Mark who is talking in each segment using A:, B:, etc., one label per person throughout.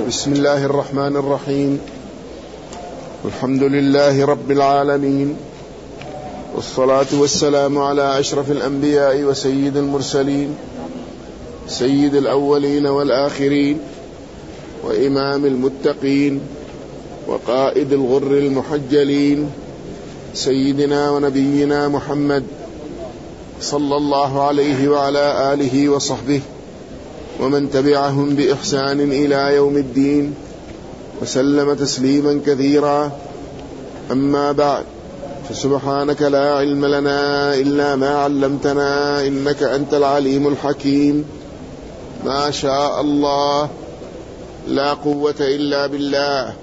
A: بسم الله الرحمن الرحيم. الحمد لله رب العالمين، والصلاة والسلام على أشرف الأنبياء وسيد المرسلين، سيد الأولين والآخرين، وإمام المتقين، وقائد الغر المحجلين، سيدنا ونبينا محمد صلى الله عليه وعلى آله وصحبه ومن تبعهم بإحسان إلى يوم الدين، وسلم تسليما كثيرا. أما بعد، فسبحانك لا علم لنا إلا ما علمتنا إنك أنت العليم الحكيم. ما شاء الله، لا قوة إلا بالله.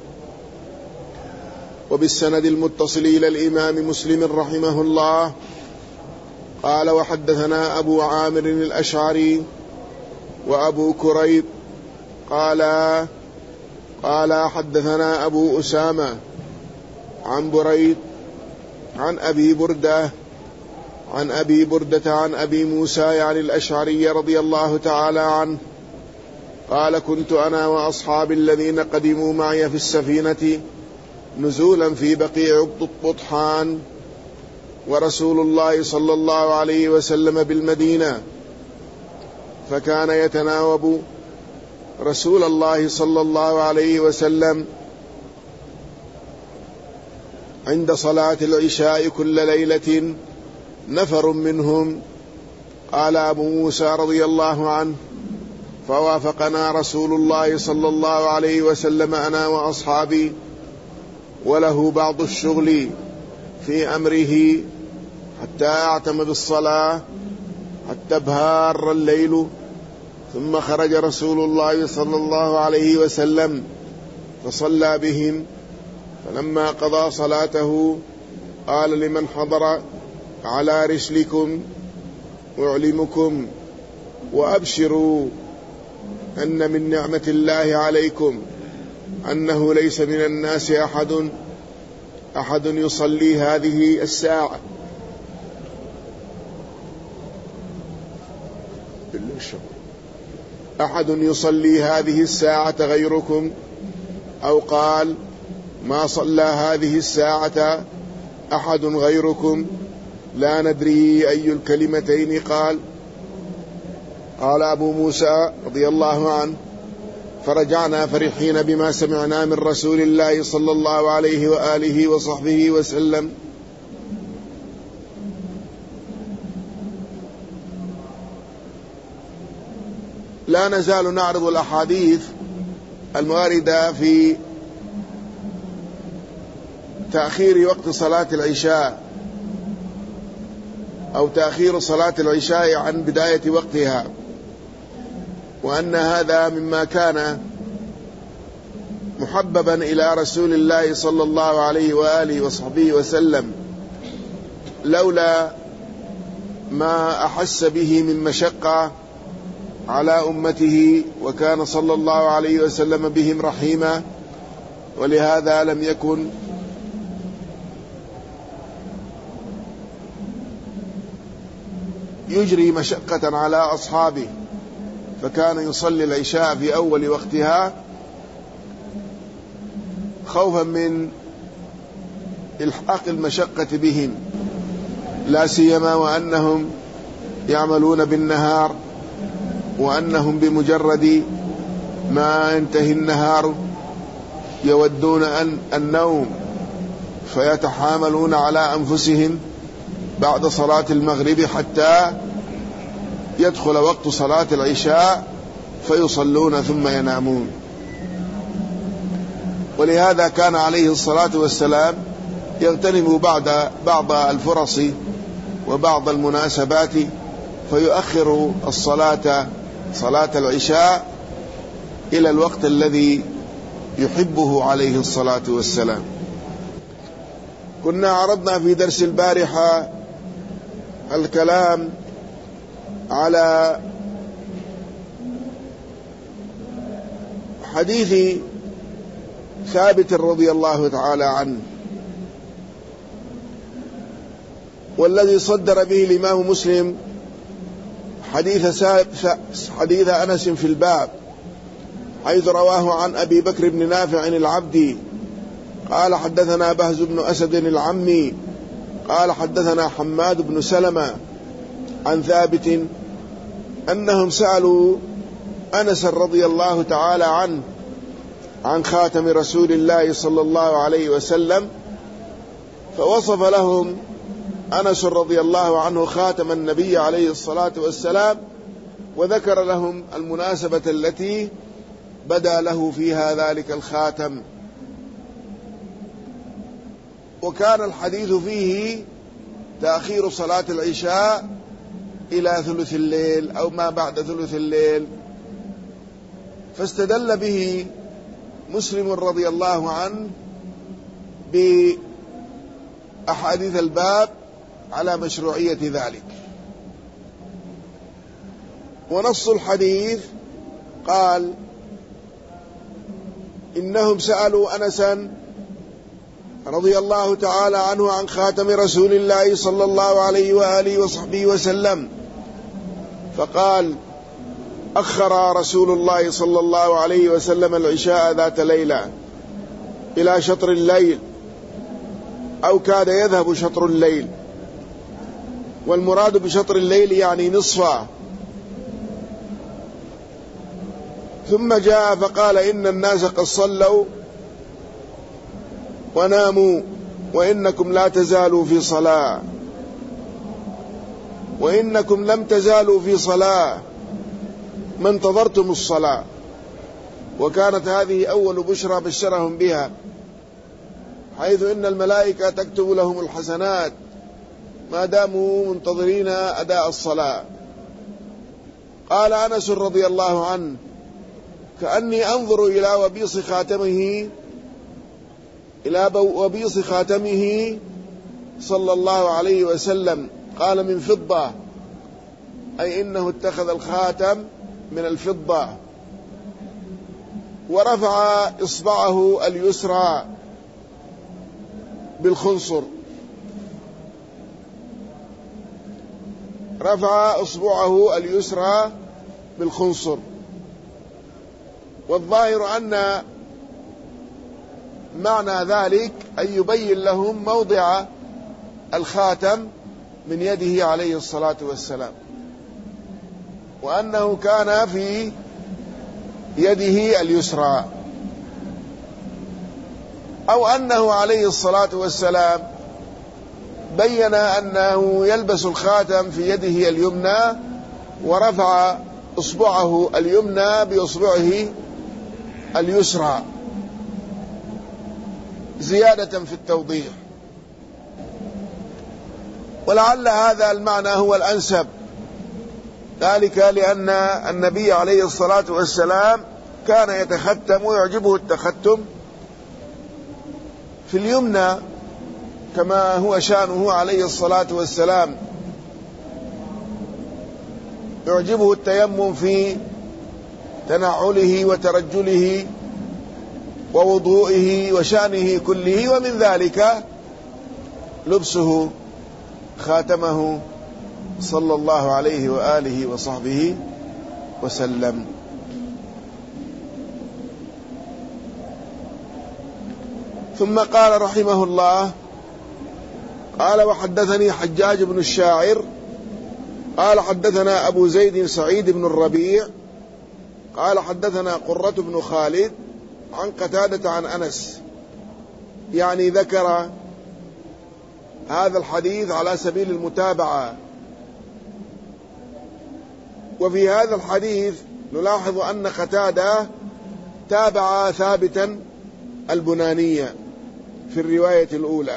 A: وبالسند المتصل إلى الإمام مسلم رحمه الله قال: وحدثنا أبو عامر الأشعري وأبو كريب قال حدثنا أبو أسامة عن بريد عن أبي بردة عن أبي موسى يعني الأشعري رضي الله تعالى عنه قال: كنت أنا وأصحابي الذين قدموا معي في السفينة نزولا في بقيع بطحان، ورسول الله صلى الله عليه وسلم بالمدينة، فكان يتناوب رسول الله صلى الله عليه وسلم عند صلاة العشاء كل ليلة نفر منهم. قال أبو موسى رضي الله عنه: فوافقنا رسول الله صلى الله عليه وسلم أنا وأصحابي، وله بعض الشغل في أمره، حتى أعتم بالصلاة حتى ابهار الليل، ثم خرج رسول الله صلى الله عليه وسلم فصلى بهم، فلما قضى صلاته قال لمن حضر: على رسلكم أعلمكم وأبشروا أن من نعمة الله عليكم أنه ليس من الناس أحد يصلي هذه الساعة غيركم، أو قال: ما صلى هذه الساعة أحد غيركم، لا ندري أي الكلمتين قال. قال أبو موسى رضي الله عنه: فرجعنا فرحين بما سمعنا من رسول الله صلى الله عليه وآله وصحبه وسلم. لا نزال نعرض الأحاديث المواردة في تأخير وقت صلاة العشاء، أو تأخير صلاة العشاء عن بداية وقتها، وأن هذا مما كان محببا إلى رسول الله صلى الله عليه وآله وصحبه وسلم، لولا ما أحس به من مشقة على أمته، وكان صلى الله عليه وسلم بهم رحيما، ولهذا لم يكن يجري مشقة على أصحابه، فكان يصلي العشاء في أول وقتها خوفا من إلحاق المشقة بهم، لا سيما وأنهم يعملون بالنهار، وأنهم بمجرد ما ينتهي النهار يودون النوم، فيتحاملون على أنفسهم بعد صلاة المغرب حتى يدخل وقت صلاة العشاء فيصلون ثم ينامون. ولهذا كان عليه الصلاة والسلام يغتنم بعض الفرص وبعض المناسبات فيؤخر صلاة العشاء إلى الوقت الذي يحبه عليه الصلاة والسلام. كنا عرضنا في درس البارحة الكلام على حديث ثابت رضي الله تعالى عنه، والذي صدر به الإمام مسلم حديث أنس في الباب، حيث رواه عن أبي بكر بن نافع العبدي قال حدثنا بهز بن أسد العمي قال حدثنا حماد بن سلمة عن ثابت أنهم سألوا أنس رضي الله تعالى عنه عن خاتم رسول الله صلى الله عليه وسلم، فوصف لهم أنس رضي الله عنه خاتم النبي عليه الصلاة والسلام، وذكر لهم المناسبة التي بدا له فيها ذلك الخاتم. وكان الحديث فيه تأخير صلاة العشاء إلى ثلث الليل أو ما بعد ثلث الليل، فاستدل به مسلم رضي الله عنه بأحاديث الباب على مشروعية ذلك. ونص الحديث قال إنهم سألوا أنسا رضي الله تعالى عنه عن خاتم رسول الله صلى الله عليه وآله وصحبه وسلم، فقال أخر رسول الله صلى الله عليه وسلم العشاء ذات ليلة إلى شطر الليل أو كاد يذهب شطر الليل، والمراد بشطر الليل يعني نصفه. ثم جاء فقال إن الناس قد صلوا وناموا وإنكم لا تزالوا في صلاة، وإنكم لم تزالوا في صلاة ما انتظرتم الصلاة. وكانت هذه أول بشرى بشرهم بها، حيث إن الملائكة تكتب لهم الحسنات ما داموا منتظرين أداء الصلاة. قال أنس رضي الله عنه كأني أنظر إلى وبيص خاتمه صلى الله عليه وسلم. قال من فضة، أي إنه اتخذ الخاتم من الفضة. ورفع إصبعه اليسرى بالخنصر، رفع إصبعه اليسرى بالخنصر. والظاهر أن معنى ذلك أن يبين لهم موضع الخاتم من يده عليه الصلاة والسلام، وأنه كان في يده اليسرى، أو أنه عليه الصلاة والسلام بين أنه يلبس الخاتم في يده اليمنى ورفع إصبعه اليمنى بإصبعه اليسرى زيادة في التوضيح. ولعل هذا المعنى هو الأنسب، ذلك لأن النبي عليه الصلاة والسلام كان يتختم ويعجبه التختم في اليمنى كما هو شأنه عليه الصلاة والسلام، يعجبه التيمم في تنعله وترجله ووضوئه وشأنه كله، ومن ذلك لبسه خاتمه صلى الله عليه وآله وصحبه وسلم. ثم قال رحمه الله قال وحدثني حجاج بن الشاعر قال حدثنا أبو زيد سعيد بن الربيع قال حدثنا قرة بن خالد عن قتادة عن أنس، يعني ذكر هذا الحديث على سبيل المتابعة. وفي هذا الحديث نلاحظ أن قتادة تابع ثابتا البنانية في الرواية الأولى،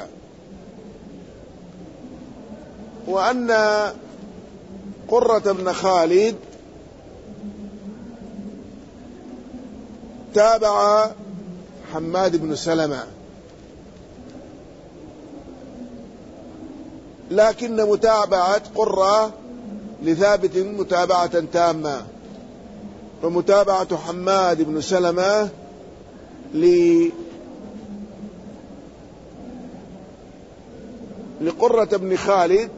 A: وأن قرة بن خالد تابع حماد بن سلمة، لكن متابعة قرة لثابت متابعة تامة، ومتابعة حماد بن سلمة لقرة بن خالد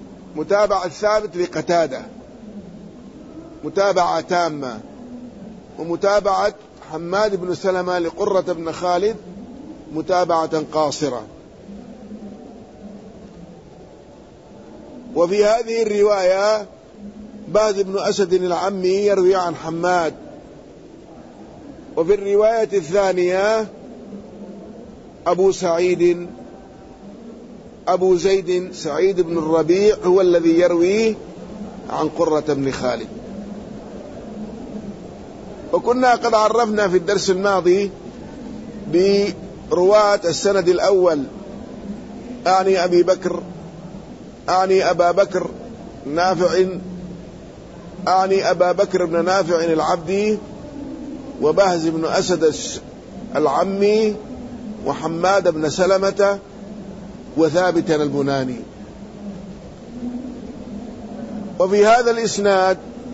A: متابعة ثابت لقتادة متابعة تامة. ومتابعة حماد بن سلمة لقرة بن خالد متابعة قاصرة. وفي هذه الرواية بهز بن أسد العمي يروي عن حماد، وفي الرواية الثانية أبو زيد سعيد بن الربيع هو الذي يروي عن قرة بن خالد. وكنا قد عرفنا في الدرس الماضي برواة السند الأول، أعني أبا بكر بن نافع العبدي، وبهز بن أسد العمي، وحماد بن سلمة، وثابت البناني. وفي هذا الإسناد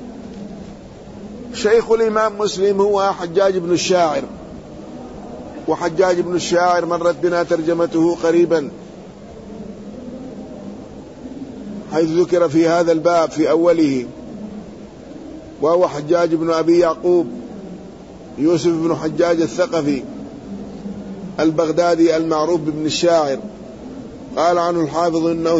A: شيخ الإمام مسلم هو حجاج بن الشاعر، وحجاج بن الشاعر مرت بنا ترجمته قريبا، حيث ذكر في هذا الباب في أوله، وهو حجاج بن أبي يعقوب يوسف بن حجاج الثقفي البغدادي المعروف بابن الشاعر. قال عنه الحافظ إنه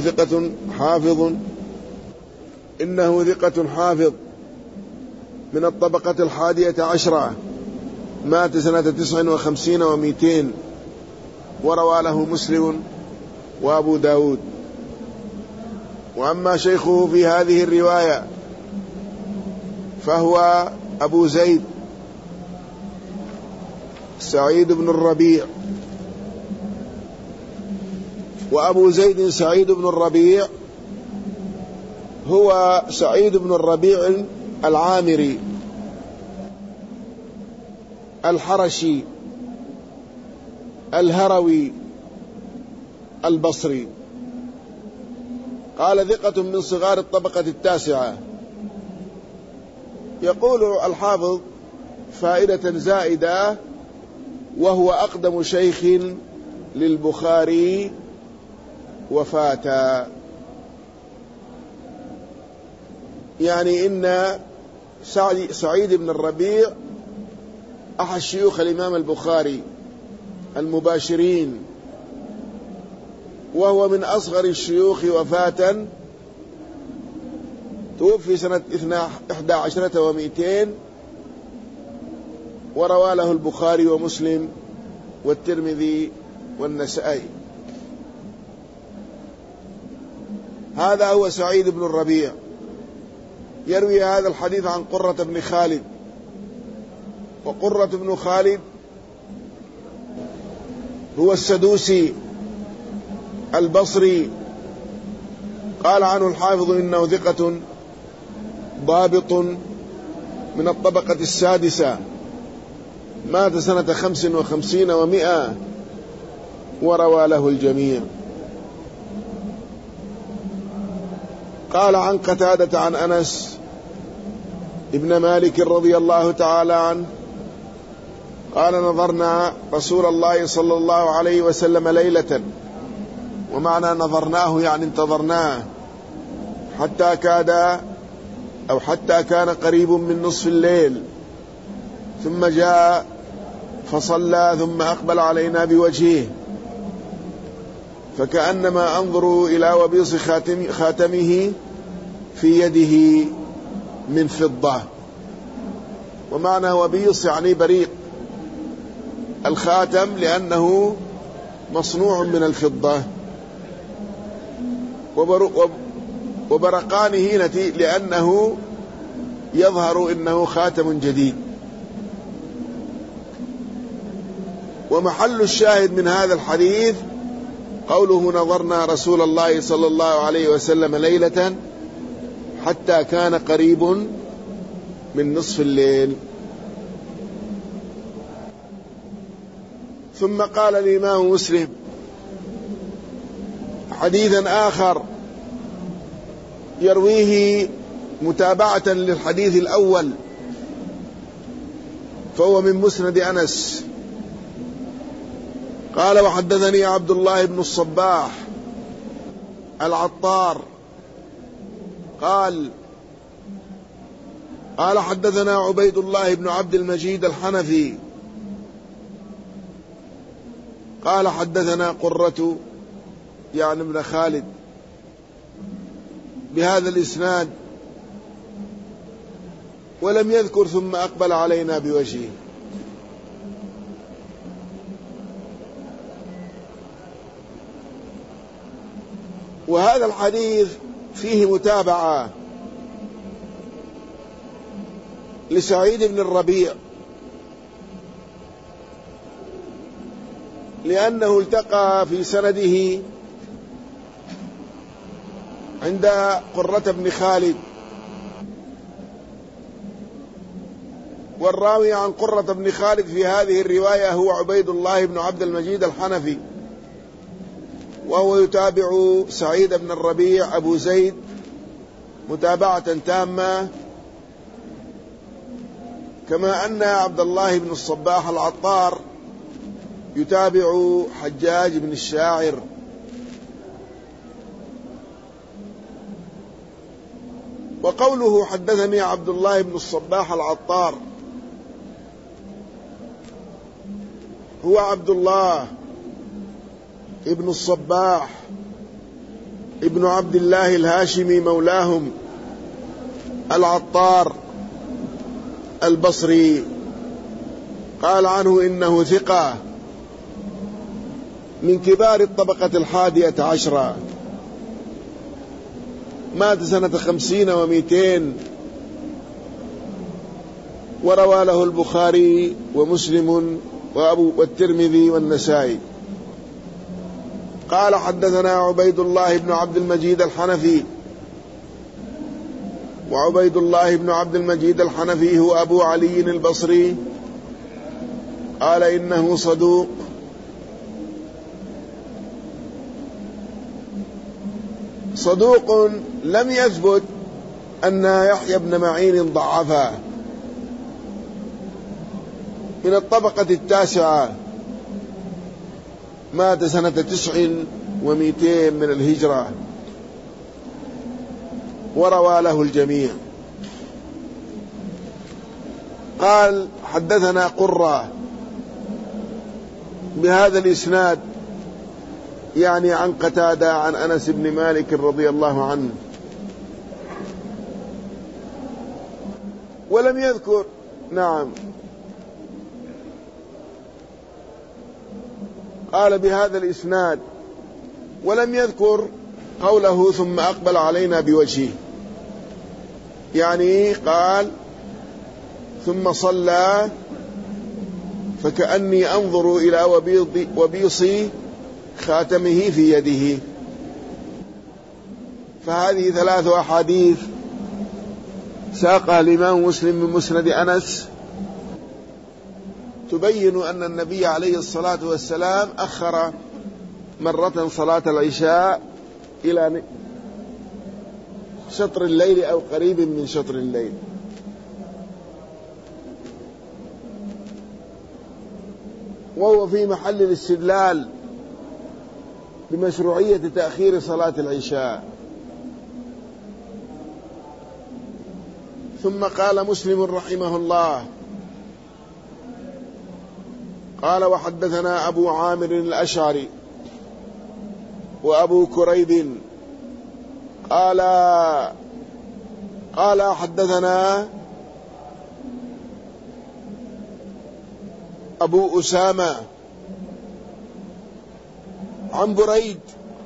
A: ثقة حافظ من الطبقة 11، مات سنة 59 و200، وروى له مسلم وأبو داود. وأما شيخه في هذه الرواية فهو أبو زيد سعيد بن الربيع، وأبو زيد سعيد بن الربيع هو سعيد بن الربيع العامري الحرشي الهروي البصري. قال ثقة من صغار الطبقة 9. يقول الحافظ فائدة زائدة: وهو أقدم شيخ للبخاري وفاتا. يعني إن سعيد بن الربيع أحد شيوخ الإمام البخاري المباشرين، وهو من أصغر الشيوخ وفاة، توفي سنة 11 و200، وروى له البخاري ومسلم والترمذي والنسائي. هذا هو سعيد بن الربيع، يروي هذا الحديث عن قرة بن خالد. وقرة بن خالد هو السدوسي البصري. قال عنه الحافظ إنه ثقة ضابط من الطبقة 6، مات سنة 55 و100، وروى له الجميع. قال عن قتادة عن أنس ابن مالك رضي الله تعالى عنه قال: نظرنا رسول الله صلى الله عليه وسلم ليلة، ومعنى نظرناه يعني انتظرناه، حتى كان قريب من نصف الليل، ثم جاء فصلى، ثم أقبل علينا بوجهه، فكأنما أنظر إلى وبيص خاتمه في يده من فضة. ومعنى وبيص يعني بريق الخاتم، لأنه مصنوع من الفضة، وبرقانه لأنه يظهر إنه خاتم جديد. ومحل الشاهد من هذا الحديث قوله: نظرنا رسول الله صلى الله عليه وسلم ليلة حتى كان قريب من نصف الليل. ثم قال الإمام مسلم حديثا آخر يرويه متابعة للحديث الأول، فهو من مسند أنس. قال: وحدثني عبد الله بن الصباح العطار قال: قال حدثنا عبيد الله بن عبد المجيد الحنفي قال حدثنا قرة يعني ابن خالد بهذا الإسناد ولم يذكر ثم أقبل علينا بوجهه. وهذا الحديث فيه متابعة لسعيد بن الربيع، لأنه التقى في سنده عند قرة بن خالد، والراوي عن قرة بن خالد في هذه الرواية هو عبيد الله بن عبد المجيد الحنفي، وهو يتابع سعيد بن الربيع أبو زيد متابعة تامة، كما أن عبد الله بن الصباح العطار يتابع حجاج بن الشاعر. وقوله حدثني عبد الله بن الصباح العطار هو عبد الله ابن الصباح ابن عبد الله الهاشمي مولاهم العطار البصري، قال عنه إنه ثقة من كبار الطبقة 11، مات سنة 50 و200، وروى له البخاري ومسلم والترمذي والنسائي. قال حدثنا عبيد الله بن عبد المجيد الحنفي، وعبيد الله بن عبد المجيد الحنفي هو أبو علي البصري، قال إنه صدوق لم يثبت أن يحيى بن معين ضعفه، من الطبقة 9، مات سنة 900 من الهجرة، وروى له الجميع. قال حدثنا قرة بهذا الإسناد يعني عن قتادة عن أنس بن مالك رضي الله عنه، ولم يذكر قال بهذا الإسناد ولم يذكر قوله ثم أقبل علينا بوجهه، يعني قال ثم صلى فكأني أنظر إلى وبيص خاتمه في يده. فهذه 3 أحاديث ساقها الإمام مسلم من مسند أنس تبين أن النبي عليه الصلاة والسلام أخر مرة صلاة العشاء إلى شطر الليل أو قريب من شطر الليل. وهو في محل الاستدلال بمشروعية تأخير صلاة العشاء. ثم قال مسلم رحمه الله قال وحدثنا أبو عامر الأشعري وأبو كريب قال حدثنا أبو أسامة عن بريد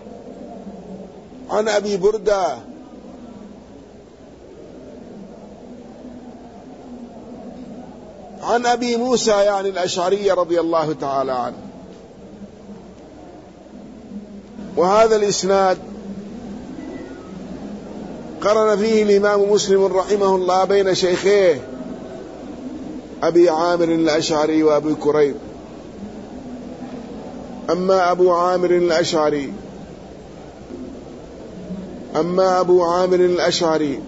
A: عن أبي بردة عن أبي موسى يعني الأشعري رضي الله تعالى عنه. وهذا الإسناد قرن فيه الإمام مسلم رحمه الله بين شيخيه أبي عامر الأشعري وأبي كريب. أما أبو عامر الأشعري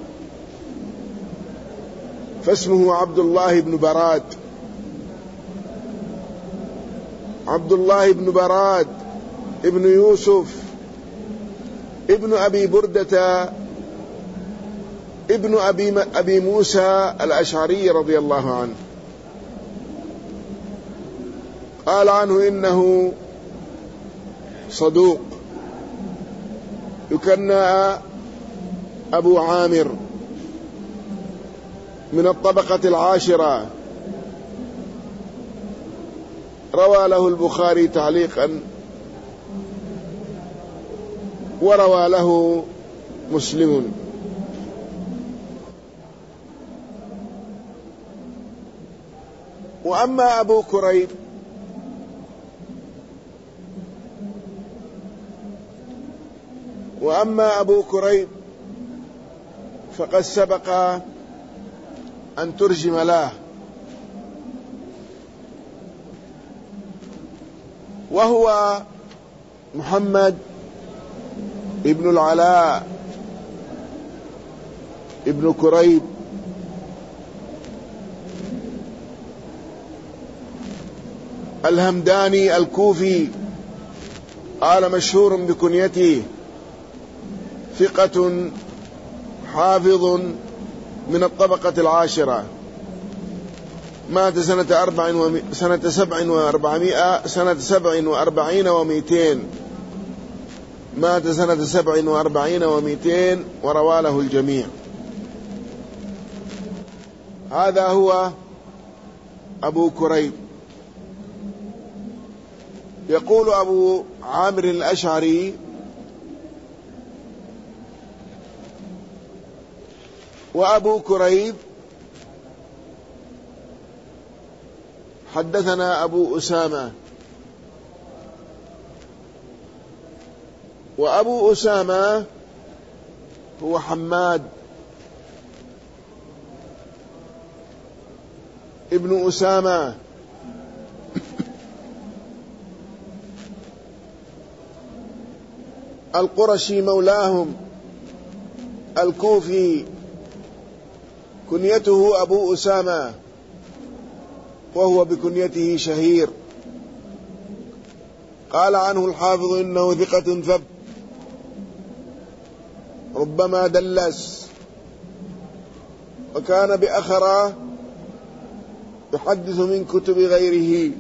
A: فاسمه عبد الله بن براد ابن يوسف ابن أبي بردة ابن أبي موسى الأشعري رضي الله عنه، قال عنه إنه صدوق، يكنى أبو عامر، من الطبقة العاشرة، روى له البخاري تعليقا وروى له مسلم. وأما أبو كريب فقد سبق أن ترجم له، وهو محمد ابن العلاء ابن كريب الهمداني الكوفي، قال مشهور بكنيته، ثقة حافظ من الطبقة العاشرة، مات سنة 47 و200، مات سنة 47 و200، وروى له الجميع. هذا هو أبو كريب. يقول أبو عامر الأشعري: وأبو كريب حدثنا أبو أسامة، وأبو أسامة هو حماد ابن أسامة القرشي مولاهم الكوفي، كنيته أبو أسامة، وهو بكنيته شهير. قال عنه الحافظ إنه ثقة ثبت، ربما دلس، وكان بأخرى يحدث من كتب غيره.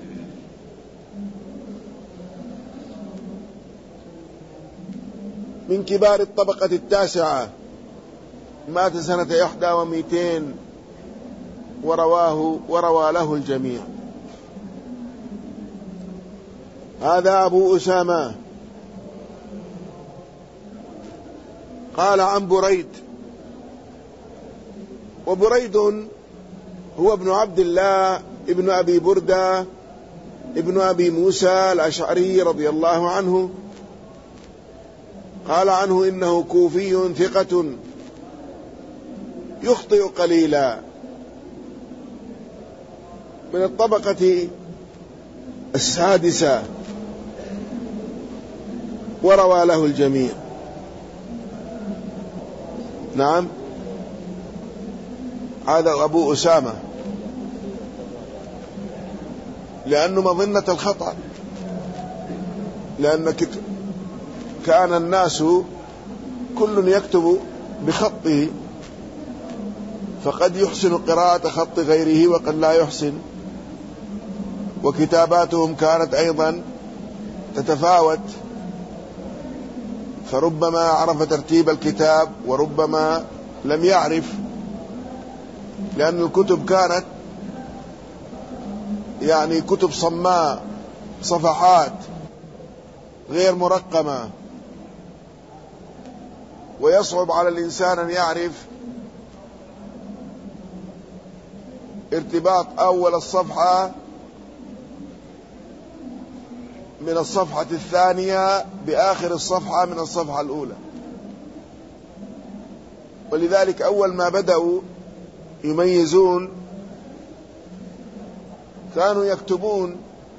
A: من كبار الطبقة التاسعة، مات سنة 21 وروى له الجميع. هذا أبو أسامة. قال عن بريد، وبريد هو ابن عبد الله ابن أبي بردة ابن أبي موسى الأشعري رضي الله عنه، قال عنه إنه كوفي ثقة يخطئ قليلا، من الطبقة السادسة، وروى له الجميع. نعم، هذا أبو أسامة، لأنه مظنة الخطأ، لأن كان الناس كل يكتب بخطه، فقد يحسن قراءة خط غيره وقد لا يحسن، وكتاباتهم كانت أيضا تتفاوت، فربما عرف ترتيب الكتاب وربما لم يعرف، لأن الكتب كانت يعني كتب صماء، صفحات غير مرقمة، ويصعب على الإنسان أن يعرف ارتباط أول الصفحة من الصفحة الثانية بآخر الصفحة من الصفحة الأولى. ولذلك أول ما بدأوا يميزون كانوا يكتبون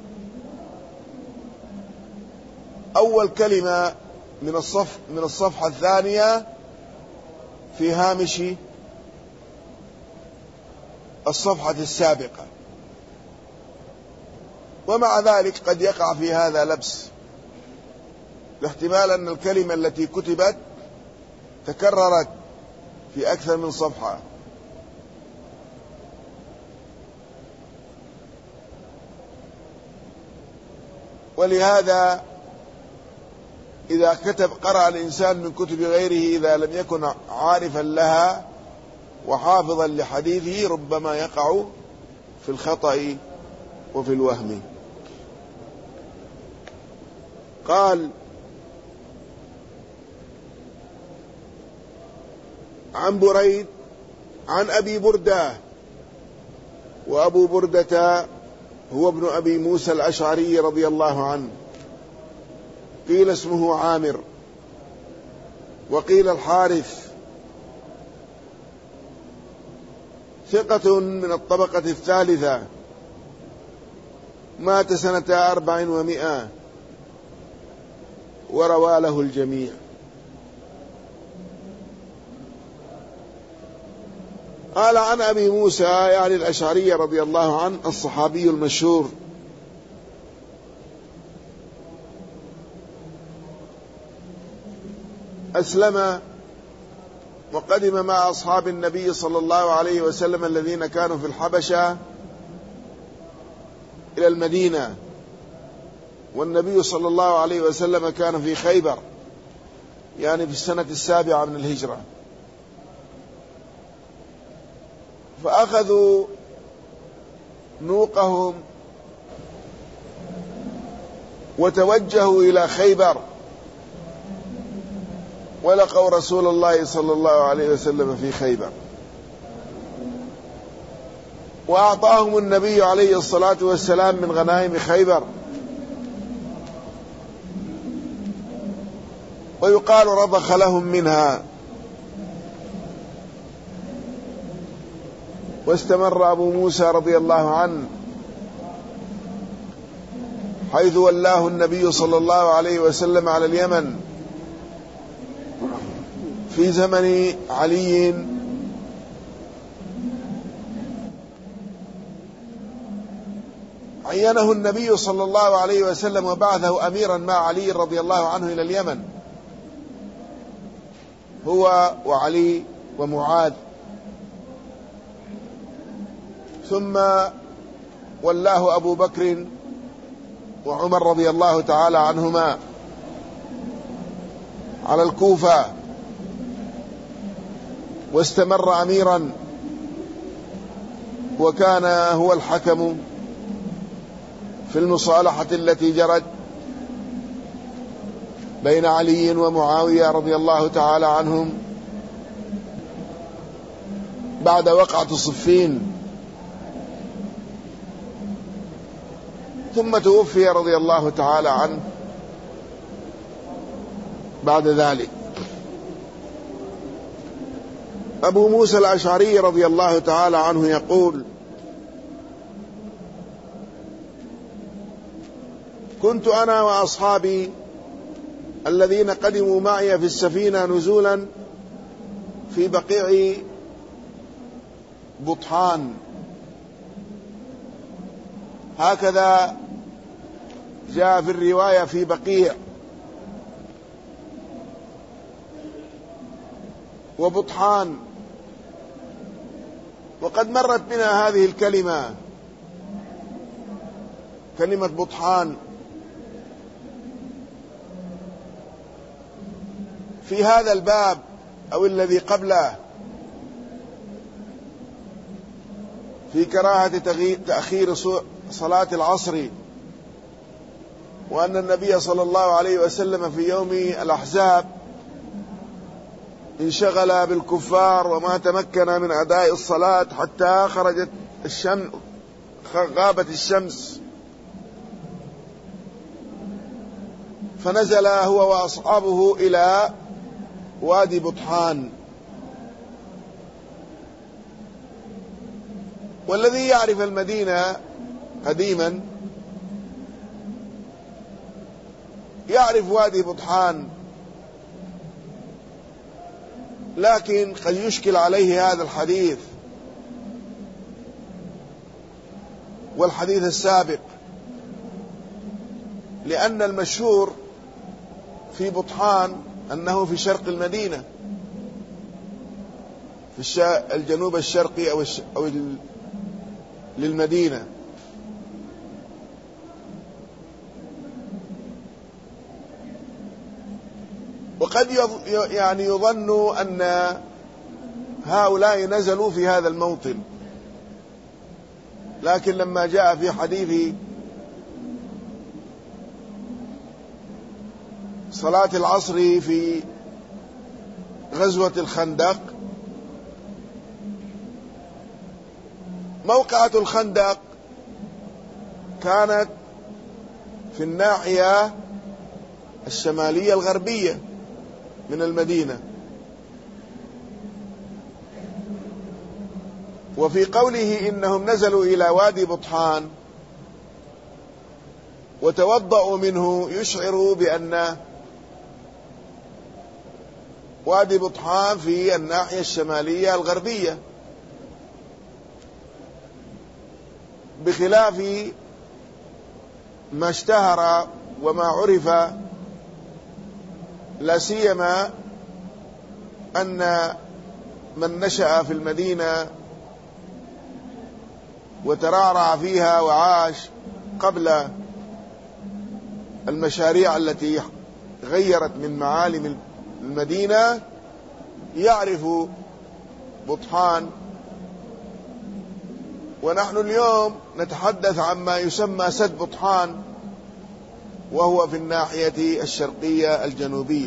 A: أول كلمة من الصفحة الثانية في هامش الصفحة السابقة، ومع ذلك قد يقع في هذا لبس، لاحتمال أن الكلمة التي كتبت تكررت في أكثر من صفحة. ولهذا إذا قرأ الإنسان من كتب غيره إذا لم يكن عارفا لها وحافظا لحديثه ربما يقع في الخطأ وفي الوهم. قال: عن بريد عن أبي بردة، وأبو بردة هو ابن أبي موسى الأشعري رضي الله عنه، قيل اسمه عامر وقيل الحارث، ثقة من الطبقة الثالثة، مات سنة 400 وروى له الجميع. قال: عن أبي موسى يعني الأشعري رضي الله عنه الصحابي المشهور، أسلم وقدم مع أصحاب النبي صلى الله عليه وسلم الذين كانوا في الحبشة إلى المدينة، والنبي صلى الله عليه وسلم كان في خيبر يعني في السنة 7 من الهجرة، فأخذوا نوقهم وتوجهوا إلى خيبر ولقوا رسول الله صلى الله عليه وسلم في خيبر، وأعطاهم النبي عليه الصلاة والسلام من غنائم خيبر، ويقال رضخ لهم منها. واستمر أبو موسى رضي الله عنه حيث ولاه النبي صلى الله عليه وسلم على اليمن في زمن علي، عينه النبي صلى الله عليه وسلم وبعثه أميرا مع علي رضي الله عنه إلى اليمن، هو وعلي ومعاذ، ثم ولاه أبو بكر وعمر رضي الله تعالى عنهما على الكوفة، واستمر أميرا وكان هو الحكم في المصالحة التي جرت بين علي ومعاوية رضي الله تعالى عنهم بعد وقعة صفين، ثم توفي رضي الله تعالى عنه بعد ذلك. أبو موسى الأشعري رضي الله تعالى عنه يقول: كنت أنا وأصحابي الذين قدموا معي في السفينة نزولا في بقيع بطحان، هكذا جاء في الرواية في بقيع، وبطحان، وقد مرت بنا هذه الكلمة، كلمة بطحان، في هذا الباب أو الذي قبله في كراهة تأخير صلاة العصر، وأن النبي صلى الله عليه وسلم في يوم الأحزاب انشغل بالكفار وما تمكن من أداء الصلاة حتى خرجت الشمس، غابت الشمس، فنزل هو وأصحابه إلى وادي بطحان. والذي يعرف المدينة قديما يعرف وادي بطحان، لكن قد يشكل عليه هذا الحديث والحديث السابق، لأن المشهور في بطحان أنه في شرق المدينة، في الجنوب الشرقي أو للمدينة. وقد يعني يظن أن هؤلاء نزلوا في هذا الموطن، لكن لما جاء في حديث صلاة العصر في غزوة الخندق، موقعة الخندق كانت في الناحية الشمالية الغربية من المدينة. وفي قوله إنهم نزلوا إلى وادي بطحان وتوضأوا منه يشعر بأن وادي بطحان في الناحية الشمالية الغربية، بخلاف ما اشتهر وما عرف، لا سيما أن من نشأ في المدينة وترعرع فيها وعاش قبل المشاريع التي غيرت من معالم المدينة يعرف بطحان. ونحن اليوم نتحدث عما يسمى سد بطحان، وهو في الناحية الشرقية الجنوبية.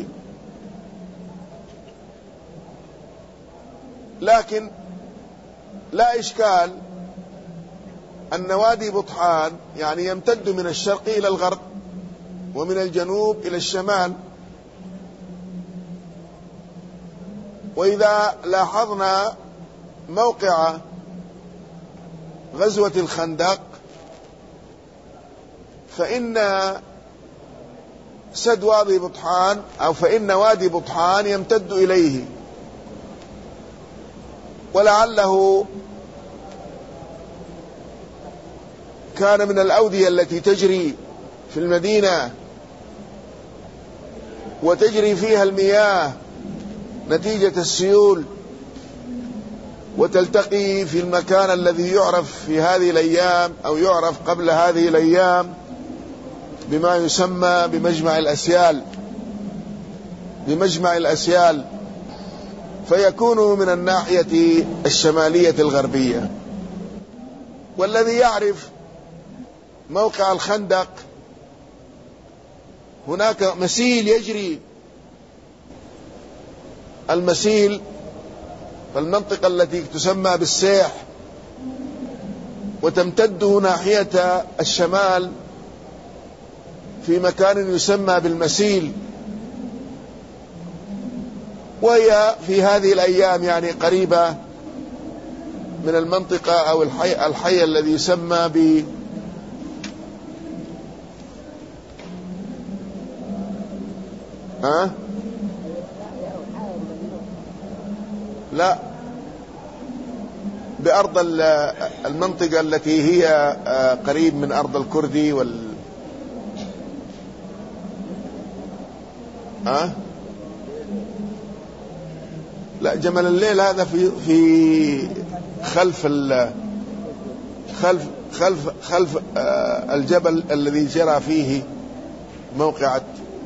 A: لكن لا إشكال أن وادي بطحان يعني يمتد من الشرق إلى الغرب ومن الجنوب إلى الشمال. وإذا لاحظنا موقع غزوة الخندق فإن سد وادي بطحان فإن وادي بطحان يمتد إليه، ولعله كان من الأودية التي تجري في المدينة وتجري فيها المياه نتيجة السيول، وتلتقي في المكان الذي يعرف في هذه الأيام أو يعرف قبل هذه الأيام بما يسمى بمجمع الأسيال، فيكون من الناحية الشمالية الغربية. والذي يعرف موقع الخندق هناك مسيل يجري، المسيل فالمنطقة التي تسمى بالسيح وتمتد ناحية الشمال في مكان يسمى بالمسيل، وهي في هذه الأيام يعني قريبة من المنطقة أو الحي الذي يسمى لا، بأرض المنطقة التي هي قريب من أرض الكردي لا، جمل الليل هذا في خلف الجبل الذي جرى فيه موقعة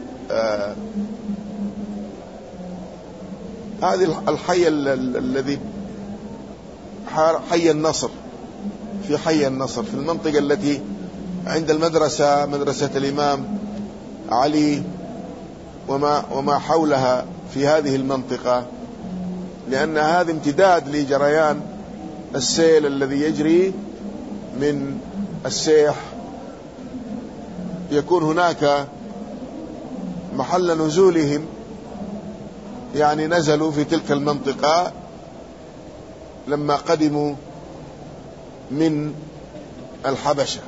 A: هذه الحي الذي حي النصر، في حي النصر في المنطقة التي عند مدرسة الإمام علي وما حولها في هذه المنطقة، لأن هذا امتداد لجريان السيل الذي يجري من السيح. يكون هناك محل نزولهم، يعني نزلوا في تلك المنطقة لما قدموا من الحبشة.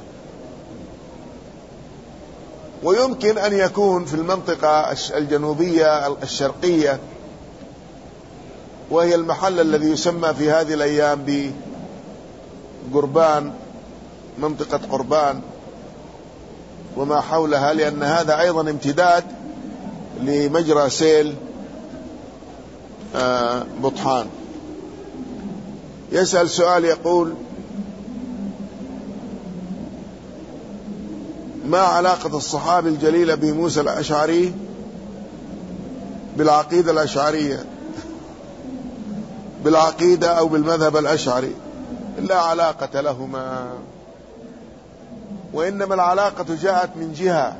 A: ويمكن أن يكون في المنطقة الجنوبية الشرقية، وهي المحل الذي يسمى في هذه الأيام بقربان، منطقة قربان وما حولها، لأن هذا أيضا امتداد لمجرى سيل بطحان. يسأل سؤال يقول: ما علاقة الصحابي الجليل أبي موسى الأشعري بالعقيدة الأشعرية، بالعقيدة أو بالمذهب الأشعري؟ لا علاقة لهما، وإنما العلاقة جاءت من جهة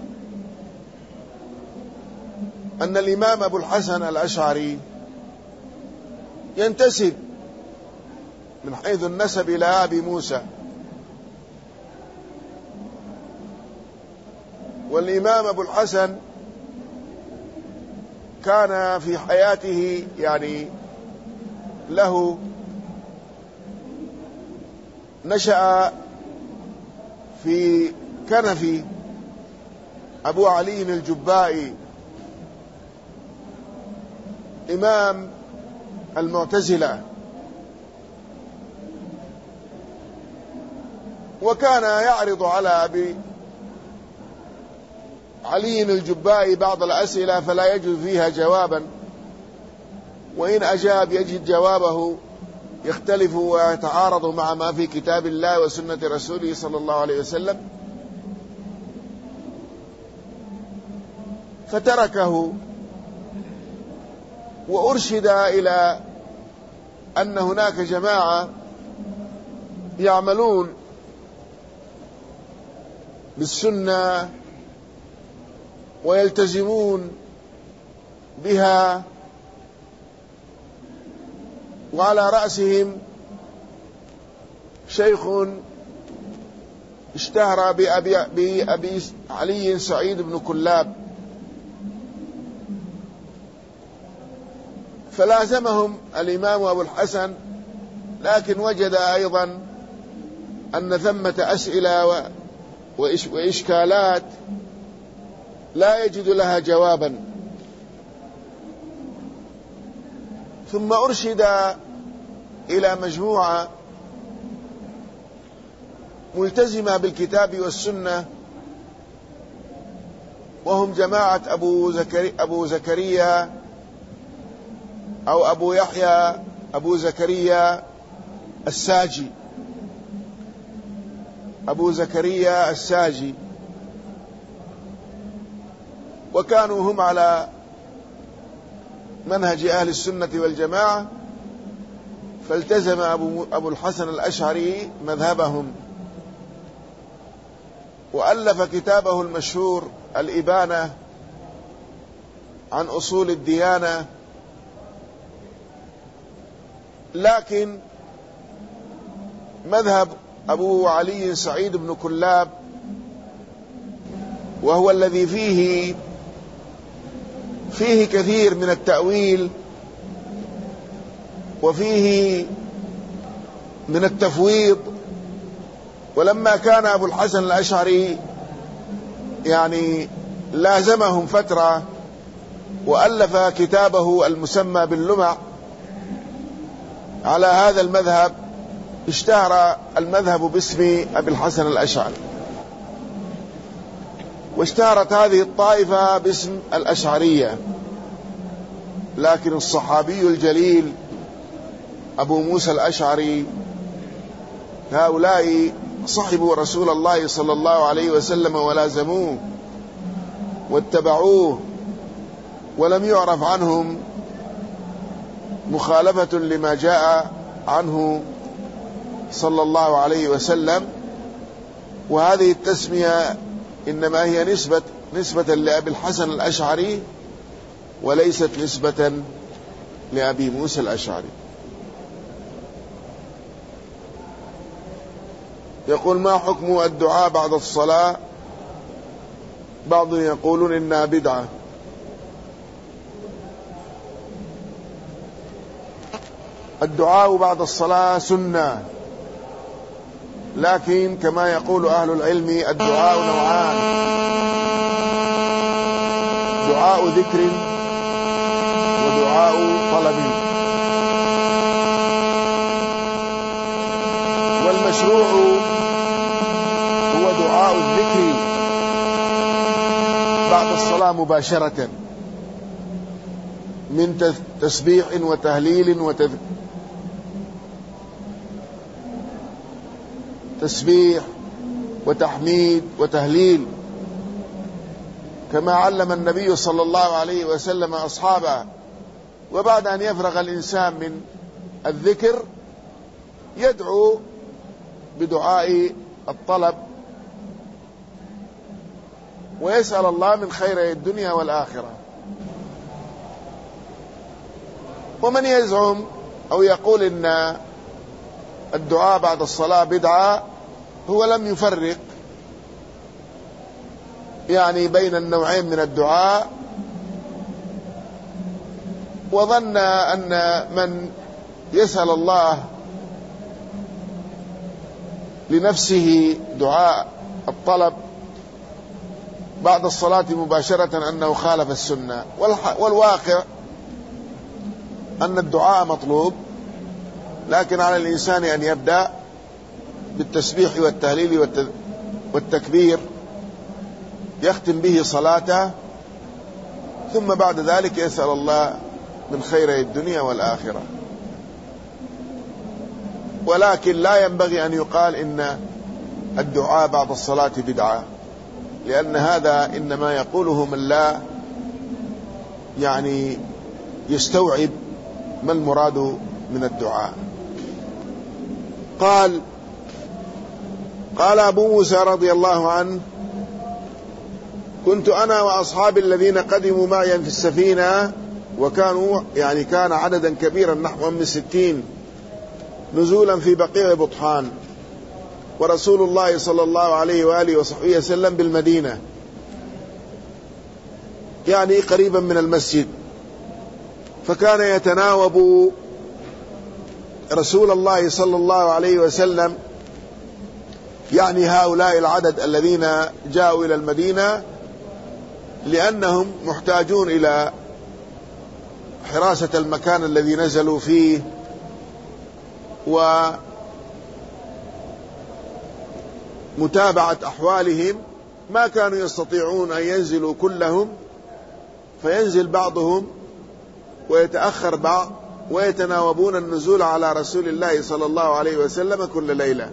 A: أن الإمام أبو الحسن الأشعري ينتسب من حيث النسب إلى أبي موسى، والإمام أبو الحسن كان في حياته يعني له نشأ في كنف أبو علي الجبائي إمام المعتزلة، وكان يعرض على أبي علي الجبائي بعض الأسئلة فلا يجد فيها جوابا، وإن أجاب يجد جوابه يختلف ويتعارض مع ما في كتاب الله وسنة رسوله صلى الله عليه وسلم، فتركه وأرشد إلى أن هناك جماعة يعملون بالسنة ويلتزمون بها، وعلى رأسهم شيخ اشتهر بأبي علي سعيد بن كلاب، فلازمهم الإمام أبو الحسن، لكن وجد أيضا أن ثمة أسئلة وإشكالات لا يجد لها جوابا، ثم أرشد إلى مجموعة ملتزمة بالكتاب والسنة، وهم جماعة أبو زكريا أو أبو يحيى أبو زكريا الساجي، أبو زكريا الساجي، وكانوا هم على منهج أهل السنة والجماعة، فالتزم أبو الحسن الأشعري مذهبهم، وألف كتابه المشهور الإبانة عن أصول الديانة. لكن مذهب أبو علي سعيد بن كلاب، وهو الذي فيه كثير من التأويل وفيه من التفويض، ولما كان أبو الحسن الأشعري يعني لازمهم فترة وألف كتابه المسمى باللمع على هذا المذهب، اشتهر المذهب باسم أبي الحسن الأشعري، واشتهرت هذه الطائفة باسم الأشعرية. لكن الصحابي الجليل أبو موسى الأشعري، هؤلاء صحبوا رسول الله صلى الله عليه وسلم ولازموه واتبعوه، ولم يعرف عنهم مخالفة لما جاء عنه صلى الله عليه وسلم. وهذه التسمية إنما هي نسبة لأبي الحسن الأشعري، وليست نسبة لأبي موسى الأشعري. يقول: ما حكم الدعاء بعد الصلاة؟ بعض يقولون إنها بدعة. الدعاء بعد الصلاة سنة، لكن كما يقول أهل العلم الدعاء نوعان: دعاء ذكر ودعاء طلب. والمشروع هو دعاء الذكر بعد الصلاة مباشرة، من تسبيح وتهليل تسبيح وتحميد وتهليل، كما علم النبي صلى الله عليه وسلم أصحابه. وبعد أن يفرغ الإنسان من الذكر يدعو بدعاء الطلب ويسأل الله من خير الدنيا والآخرة. ومن يزعم أو يقول إن الدعاء بعد الصلاة بدعة هو لم يفرق يعني بين النوعين من الدعاء، وظن أن من يسأل الله لنفسه دعاء الطلب بعد الصلاة مباشرة أنه خالف السنة. والواقع أن الدعاء مطلوب، لكن على الإنسان أن يبدأ بالتسبيح والتهليل والتكبير يختم به صلاته، ثم بعد ذلك يسأل الله من خير الدنيا والآخرة. ولكن لا ينبغي أن يقال إن الدعاء بعد الصلاة بدعة، لأن هذا إنما يقوله من لا يعني يستوعب ما المراد من الدعاء. قال أبو موسى رضي الله عنه: كنت أنا وأصحابي الذين قدموا معي في السفينة، وكانوا يعني كان عددا كبيرا نحو من 60 نزولا في بقيع بطحان، ورسول الله صلى الله عليه وآله وصحبه وسلم بالمدينة يعني قريبا من المسجد. فكان يتناوب رسول الله صلى الله عليه وسلم يعني هؤلاء العدد الذين جاءوا إلى المدينة، لأنهم محتاجون إلى حراسة المكان الذي نزلوا فيه ومتابعة أحوالهم. ما كانوا يستطيعون أن ينزلوا كلهم، فينزل بعضهم ويتأخر بعض، ويتناوبون النزول على رسول الله صلى الله عليه وسلم كل ليلة.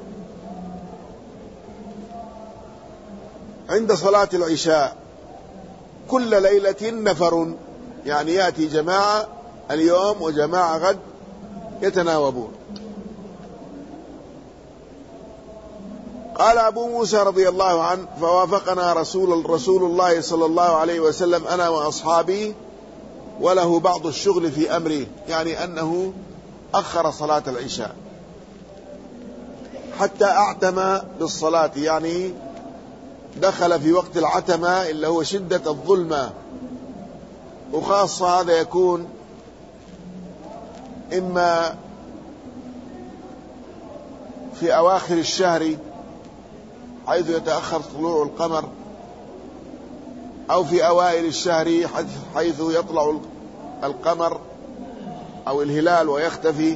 A: عند صلاة العشاء كل ليلة نفر، يعني يأتي جماعة اليوم وجماعة غد يتناوبون. قال أبو موسى رضي الله عنه: فوافقنا رسول الله صلى الله عليه وسلم أنا وأصحابي، وله بعض الشغل في أمره، يعني أنه أخر صلاة العشاء حتى أعتم بالصلاة، يعني دخل في وقت العتمة اللي هو شدة الظلمة، وخاصة هذا يكون إما في أواخر الشهر حيث يتأخر طلوع القمر، أو في أوائل الشهر حيث يطلع القمر أو الهلال ويختفي.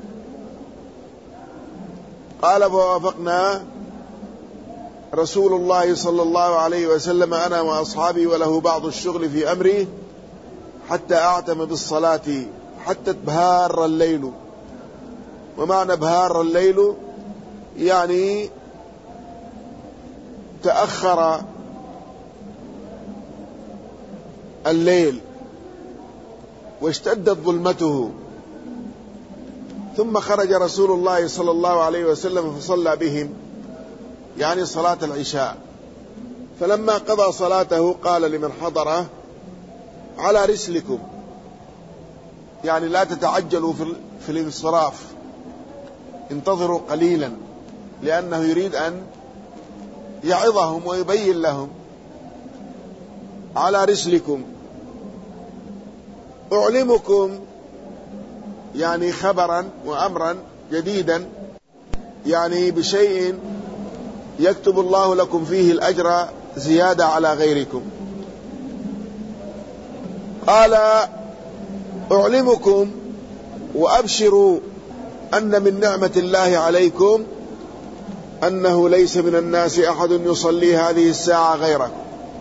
A: قال: فوافقنا رسول الله صلى الله عليه وسلم أنا وأصحابي، وله بعض الشغل في أمره، حتى أعتم بالصلاة حتى تبهار الليل. ومعنى بهار الليل يعني تأخر الليل واشتدت ظلمته. ثم خرج رسول الله صلى الله عليه وسلم فصلى بهم، يعني صلاة العشاء. فلما قضى صلاته قال لمن حضره: على رسلكم، يعني لا تتعجلوا في الانصراف، انتظروا قليلا، لأنه يريد أن يعظهم ويبين لهم. على رسلكم أعلمكم، يعني خبرا وأمرا جديدا، يعني بشيء يكتب الله لكم فيه الأجر زيادة على غيركم. قال: أعلمكم وأبشروا أن من نعمة الله عليكم أنه ليس من الناس أحد يصلي هذه الساعة غيره،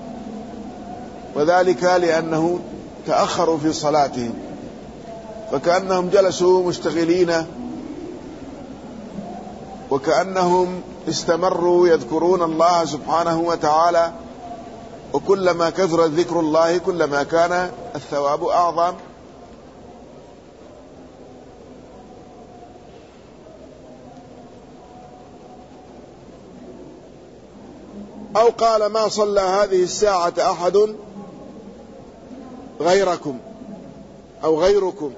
A: وذلك لأنه تأخروا في صلاتهم، فكأنهم جلسوا مشتغلين وكأنهم استمروا يذكرون الله سبحانه وتعالى، وكلما كثر ذكر الله كلما كان الثواب أعظم. أو قال ما صلى هذه الساعة أحد غيركم أو غيركم.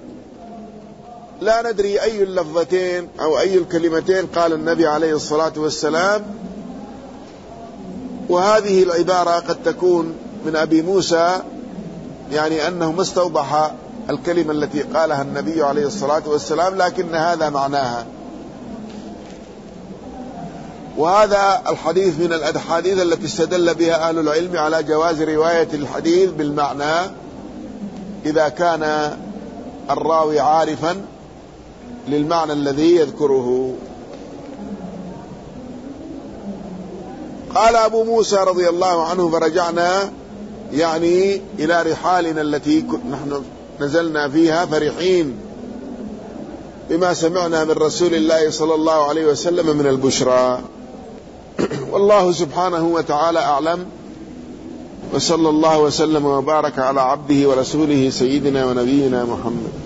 A: لا ندري أي اللفظتين أو أي الكلمتين قال النبي عليه الصلاة والسلام، وهذه العبارة قد تكون من أبي موسى، يعني أنه ما استوضح الكلمة التي قالها النبي عليه الصلاة والسلام، لكن هذا معناها. وهذا الحديث من الأحاديث التي استدل بها أهل العلم على جواز رواية الحديث بالمعنى إذا كان الراوي عارفا للمعنى الذي يذكره. قال أبو موسى رضي الله عنه: فرجعنا يعني إلى رحالنا التي نحن نزلنا فيها فرحين بما سمعنا من رسول الله صلى الله عليه وسلم من البشرى. والله سبحانه وتعالى أعلم، وصلى الله وسلم وبارك على عبده ورسوله سيدنا ونبينا محمد.